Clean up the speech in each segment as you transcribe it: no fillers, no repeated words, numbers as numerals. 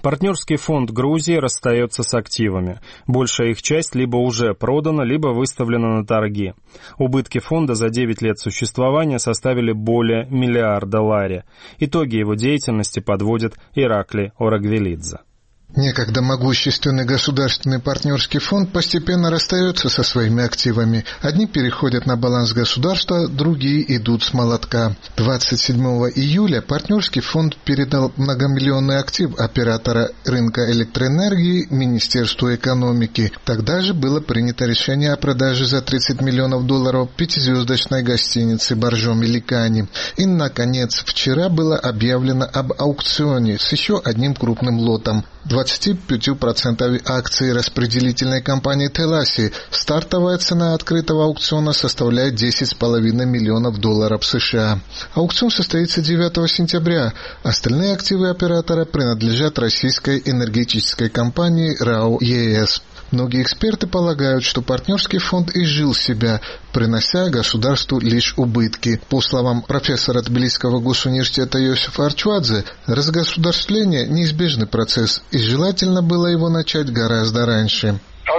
Партнерский фонд Грузии расстается с активами. Большая их часть либо уже продана, либо выставлена на торги. Убытки фонда за 9 лет существования составили более миллиарда лари. Итоги его деятельности подводит Иракли Орагвелидзе. Некогда могущественный государственный партнерский фонд постепенно расстается со своими активами. Одни переходят на баланс государства, другие идут с молотка. 27 июля партнерский фонд передал многомиллионный актив оператора рынка электроэнергии Министерству экономики. Тогда же было принято решение о продаже за $30 миллионов пятизвездочной гостиницы Боржоми Ликани. И, наконец, вчера было объявлено об аукционе с еще одним крупным лотом. 25% акций распределительной компании Теласи. Стартовая цена открытого аукциона составляет $10,5 миллионов США. Аукцион состоится 9 сентября. Остальные активы оператора принадлежат российской энергетической компании РАО ЕС. Многие эксперты полагают, что партнерский фонд изжил себя, принося государству лишь убытки. По словам профессора Тбилисского госуниверситета Йосифа Арчвадзе, разгосударствление – неизбежный процесс, и желательно было его начать гораздо раньше.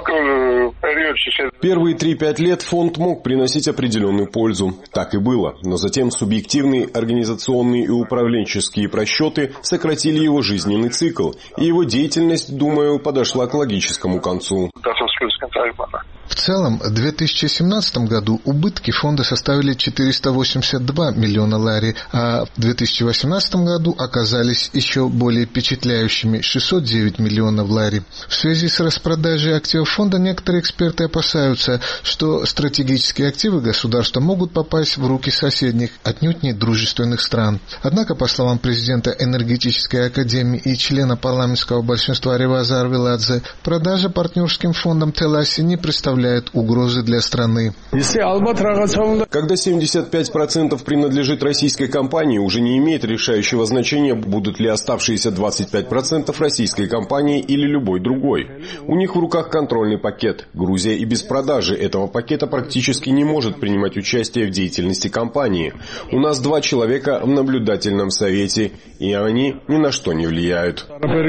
Первые 3-5 лет фонд мог приносить определенную пользу. Так и было. Но затем субъективные организационные и управленческие просчеты сократили его жизненный цикл. И его деятельность, думаю, подошла к логическому концу. В целом, в 2017 году убытки фонда составили 482 миллиона лари, а в 2018 году оказались еще более впечатляющими – 609 миллионов лари. В связи с распродажей активов фонда некоторые эксперты опасаются, что стратегические активы государства могут попасть в руки соседних, отнюдь не дружественных стран. Однако, по словам президента Энергетической академии и члена парламентского большинства Реваза Арвеладзе, продажа партнерским фондом Теласи не представляет угрозы для страны. Когда 75% принадлежит российской компании, уже не имеет решающего значения, будут ли оставшиеся 25% российской компании или любой другой. У них в руках контрольный пакет. Грузия и без продажи этого пакета практически не может принимать участие в деятельности компании. У нас 2 человека в наблюдательном совете, и они ни на что не влияют.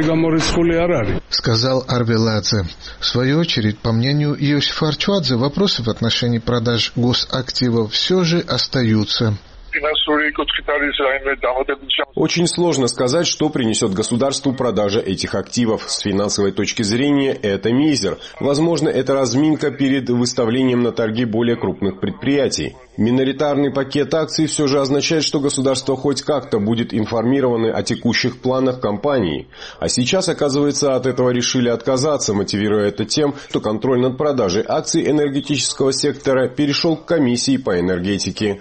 Сказал Арвеладзе. В свою очередь, по мнению Йосифа Арчвадзе, вопросы в отношении продаж госактивов все же остаются. Очень сложно сказать, что принесет государству продажа этих активов. С финансовой точки зрения это мизер. Возможно, это разминка перед выставлением на торги более крупных предприятий. Миноритарный пакет акций все же означает, что государство хоть как-то будет информировано о текущих планах компании. А сейчас, оказывается, от этого решили отказаться, мотивируя это тем, что контроль над продажей акций энергетического сектора перешел к комиссии по энергетике.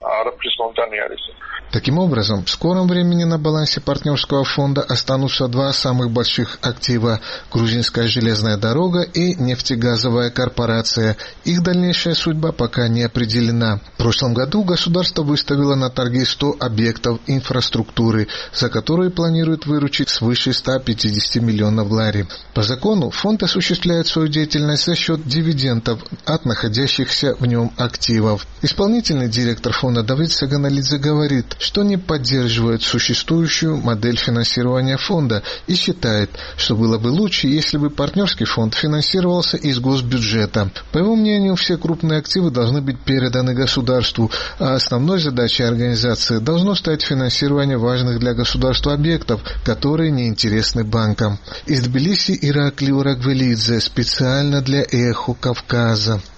Таким образом, в скором времени на балансе партнерского фонда останутся 2 самых больших актива – Грузинская железная дорога и нефтегазовая корпорация. Их дальнейшая судьба пока не определена. В прошлом году государство выставило на торги 100 объектов инфраструктуры, за которые планирует выручить свыше 150 миллионов лари. По закону фонд осуществляет свою деятельность за счет дивидендов от находящихся в нем активов. Исполнительный директор фонда Давид Саганалидзе говорит, что не поддерживает существующую модель финансирования фонда и считает, что было бы лучше, если бы партнерский фонд финансировался из госбюджета. По его мнению, все крупные активы должны быть переданы государству, а основной задачей организации должно стать финансирование важных для государства объектов, которые не интересны банкам. Из Тбилиси Иракли Орагвелидзе специально для Эхо Кавказа.